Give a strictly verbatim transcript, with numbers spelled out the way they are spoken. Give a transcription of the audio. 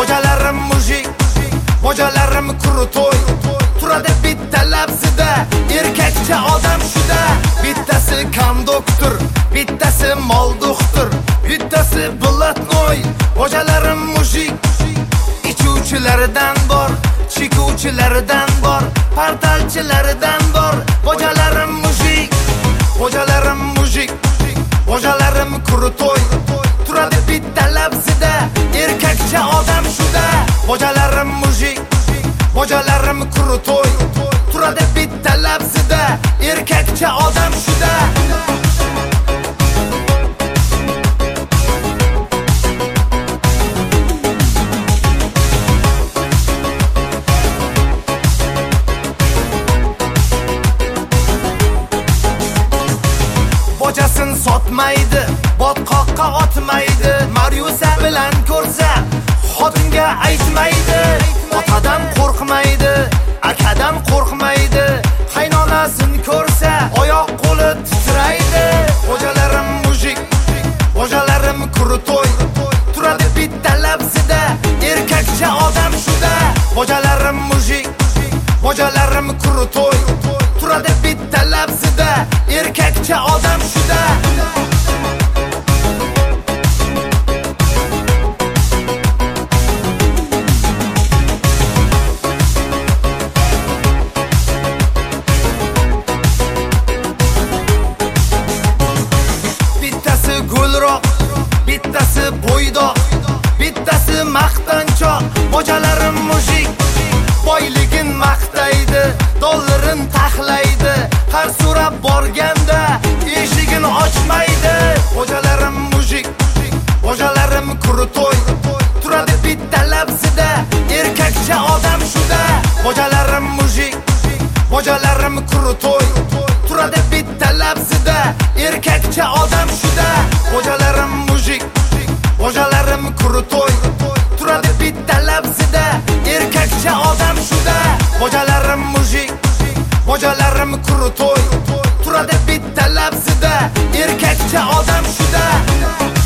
Bojalarim mujik, bojalarim kuru to'y. Turadi bitta labzida, erkakcha odam shuda. Bittasi konduktor, bittasi molduktor, bittasi blatnoy. Bojalarim mujik, ichuvchilaridan bor, chekuvchilaridan bor, partalchilaridan bor. Bojalarim mujik, bojalarim mujik, bojalarim kuru to'y. Turadi bitta labzida, erkakcha odam shuda. Bojalarim mujik, bojalarim kuru to'y. Turadi bitta labzida, erkakcha odam shuda. Bojasin sotmaydi, botqoqqa otmaydi. Maryusa bilan ko'rsa, xotinga aytmaydi. Otadan qo'rqmaydi, akadan qo'rqmaydi. Qaynonasin ko'rsa, oyoq qo'li titraydi. Bojalarim mujik, bojalarim kuru to'y. Turadi bitta labzida, erkakcha odam shuda. Bojalarim mujik, bojalarim kuru to'y. Turadi bitta labzida, erkakcha odam shuda. Bittasi gulroq, bittasi bo'ydoq, bittasi maqtanchoq. Bojalarim mujik, boyligin maqtaydi, dollarin taxlaydi. Har so'rab borganda eshigini ochmaydi. Bojalarim mujik, bojalarim kuru to'y. Turadi bitta labzida, erkakcha odam shuda. Bojalarim mujik, bojalarim kuru to'y. Turadi bitta labzida, erkakcha odam shuda. Bojalarim mujik, bojalarim kuru to'y. Turadi bitta labzida, erkakcha odam shuda. Bojalarim mujik, bojalarim kuru to'y. Turadi bitta labzida, erkakcha odam shuda.